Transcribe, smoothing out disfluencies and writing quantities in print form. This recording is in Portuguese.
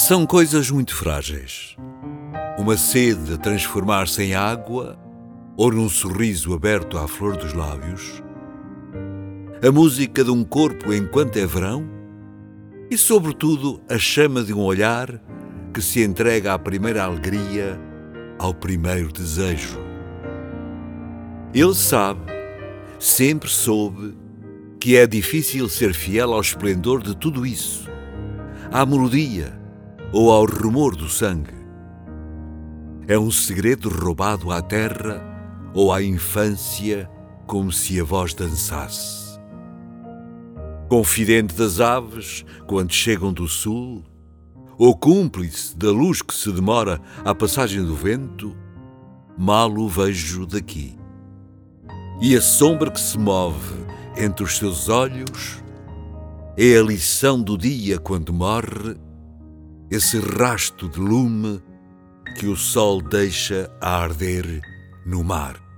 São coisas muito frágeis. Uma sede a transformar-se em água ou num sorriso aberto à flor dos lábios. A música de um corpo enquanto é verão e, sobretudo, a chama de um olhar que se entrega à primeira alegria, ao primeiro desejo. Ele sabe, sempre soube, que é difícil ser fiel ao esplendor de tudo isso, à melodia ou ao rumor do sangue. É um segredo roubado à terra ou à infância, como se a voz dançasse. Confidente das aves quando chegam do sul, ou cúmplice da luz que se demora à passagem do vento, mal o vejo daqui. E a sombra que se move entre os seus olhos é a lição do dia quando morre, esse rasto de lume que o sol deixa a arder no mar.